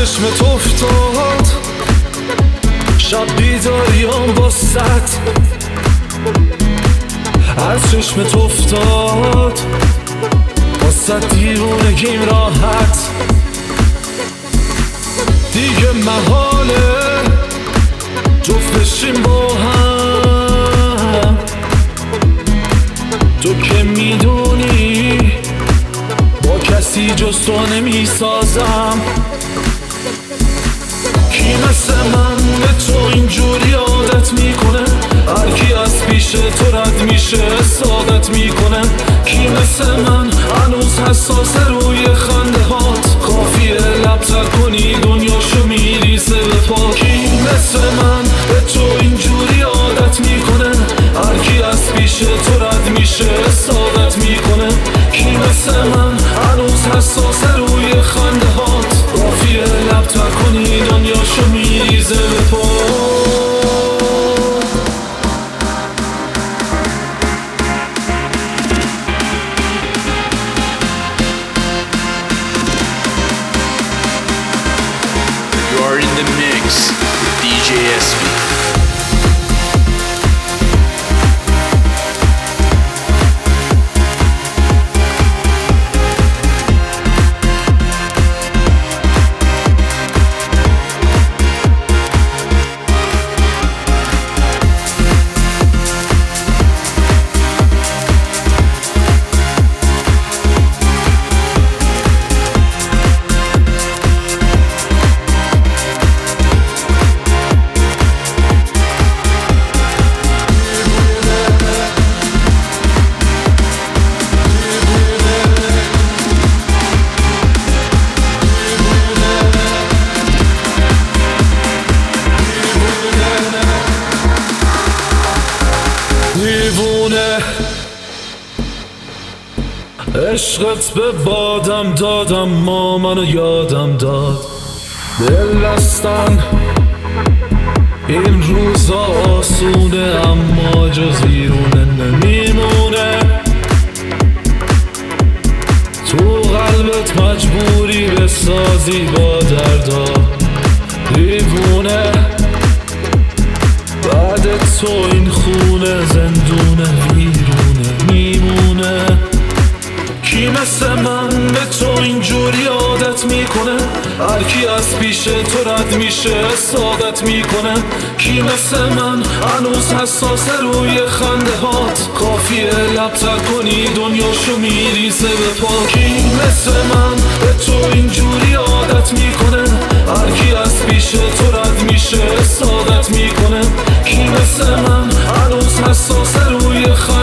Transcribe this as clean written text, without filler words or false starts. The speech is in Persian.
چشمت افتاد شب بیداریام با ست از چشمت افتاد با ست دیوونگیم راحت دیگه محاله جفت بشیم با هم تو که میدونی با کسی جز تو نمیسازم کی مثل من به تو اینجوری عادت میکنه هرکی از پیش تو رد میشه سعادت میکنه کی مثل من هنوز حساسه روی خنده هات کافیه لب تر کنی دنیاشو میریزه به پا کی مثل من به تو اینجوری عادت میکنه هرکی از پیش تو رد میشه سعادت میکنه کی مثل من هنوز حساسه روی خنده هات کافیه لب تر کنی دنیاشو میریزه به پا You are in the mix with DJ SB. دیوونه عشقت به بادم دادم ما منو یادم داد دل دستن این روزا آسونه اما جز بیرونه نمیمونه تو قلبت مجبوری بسازی با دردا دیوونه بعد تو این خونه زندونه ویرونه میمونه کی مثل من به تو اینجوری عادت میکنه هرکی از پیش تو رد میشه سعادت میکنه کی مثل من هنوز حساسه روی خنده هات کافیه لب تر کنی دنیاشو میریزه به پا کی مثل من به تو اینجوری عادت میکنه هرکی از پیش تو رد میشه سعادت میکنه کی مثل من هنوز حساسه روی خنده